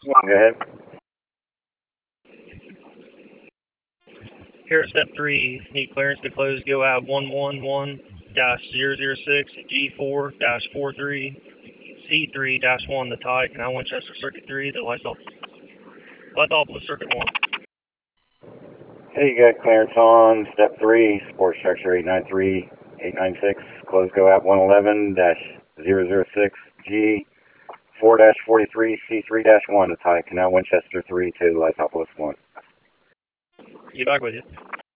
Go ahead. Here at step 3, need clearance to close go out 111-006 G4-43 C3-1 the tie, Canal Winchester Circuit 3, the lights off. Lights off with Circuit 1. Hey, you got clearance on step 3, support structure 893-896, close go out 111-006 G 4-43 C3-1 to tie Canal Winchester 3 to lights off list 1. Get back with you.